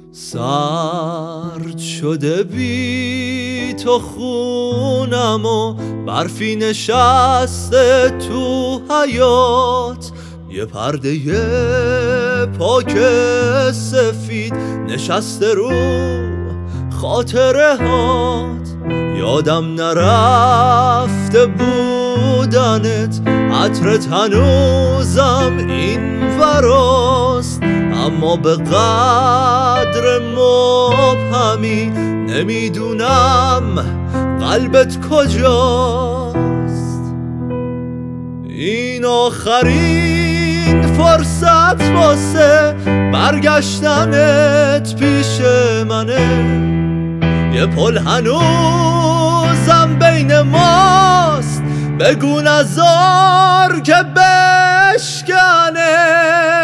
سرد شده بی تو خونم و برفی نشسته تو حیات، یه پرده پاک سفید نشسته رو خاطره هات. یادم نرفته بودنت، عطرت هنوزم این وراست، اما به قدر مبهمی نمیدونم قلبت کجاست. این آخرین فرصت واسه برگشتنت پیش منه، یه پل هنوزم بین ماست، بگو نزار که بشکنه.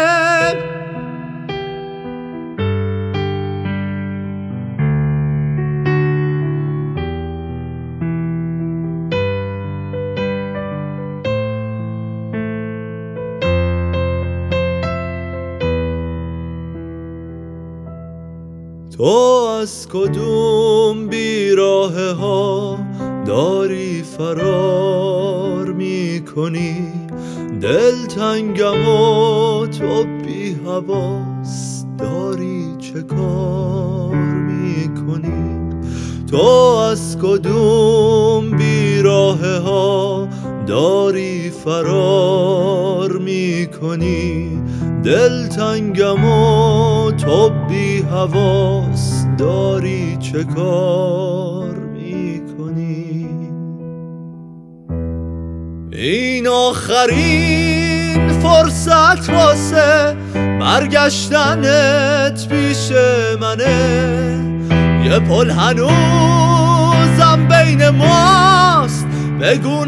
تو از کدوم بیراه ها داری فرار میکنی؟ دلتنگم و تو بی حواس داری چه کار میکنی؟ تو از کدوم بیراه ها داری فرار میکنی؟ دلتنگم و تو بی حواس داری چه کار میکنی؟ این آخرین فرصت واسه برگشتنت پیش منه، یه پل هنوزم بین ماست، بگو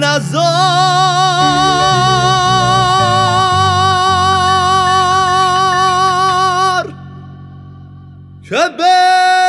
نزار که